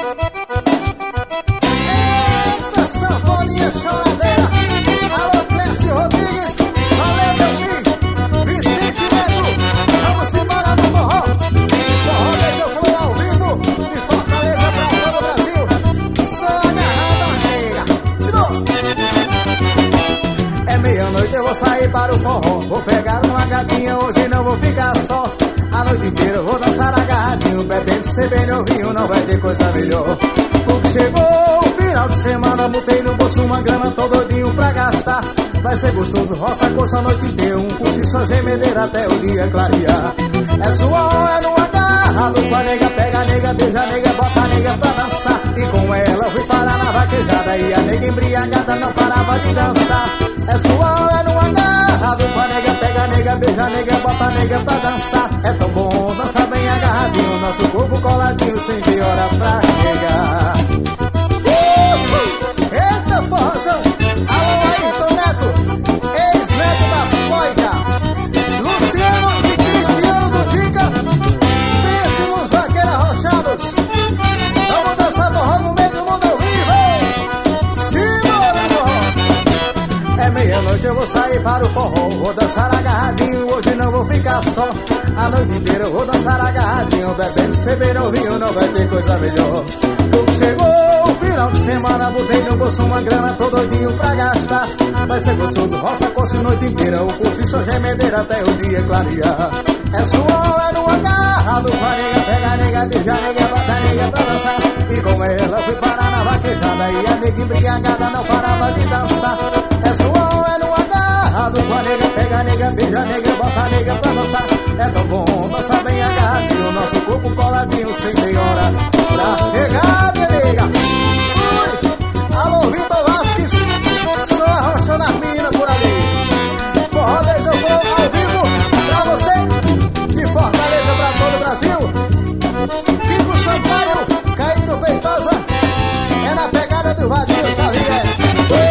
Essa sanfoninha choradeira. Alô, Clécio Rodrigues. Valeu, meu filho. Vicente Neto. Vamos embora no forró. Forró Beija Flor ao vivo. De Fortaleza pra todo o Brasil. Só agarrada a nega. Simão. É meia-noite, eu vou sair para o forró. Vou pegar uma gatinha, hoje não vou ficar só. A noite inteira eu vou dançar agarradinho. Bebendo, ser bem novinho, não vai ter coisa melhor. Porque chegou o final de semana, botei no bolso uma grana, tô doidinho pra gastar. Vai ser gostoso, roça, coxa a noite inteira. Um cochicho gemedeira até o dia clarear. É suor, é no agarrado. Com a nega, pega a nega, beija a nega, bota a nega pra dançar. E com ela eu fui parar na vaquejada. E a nega embriagada não parava de dançar. É suor, é no agarrado. Com a nega, pega a nega, beija a nega, bota a nega pra dançar. É tão bom dançar bem agarradinho, nosso corpo coladinho, sem ter hora pra chegar. Eita forrozão. Alô, Ayrton Neto, ex-neto da Foica, Luciano e Cristiano do Tica. Pense nos vaqueiros arrochados. Vamos dançar forró no meio do mundo ao vivo. Simbora, forró. É meia-noite, eu vou sair para o forró. Vou dançar agarradinho, hoje não vou ficar só. A noite inteira eu vou dançar agarradinho. Bebendo, ser bem novinho, não vai ter coisa melhor. Chegou o final de semana, botei no bolso uma grana, tô doidinho pra gastar. Vai ser gostoso, roça, coxa a noite inteira. O cochicho gemedeira até o dia clarear. É suor, é no agarrado. Com a nega, pega a nega, beija a nega, bota a nega pra dançar. E com ela fui parar na vaquejada. E a nega embriagada não parava de dançar. É suor, é no agarrado. Com a nega, pega a nega, beija a nega, bota a nega pra dançar. É tão bom dançar bem agarradinho, nosso corpo coladinho, sem ter hora pra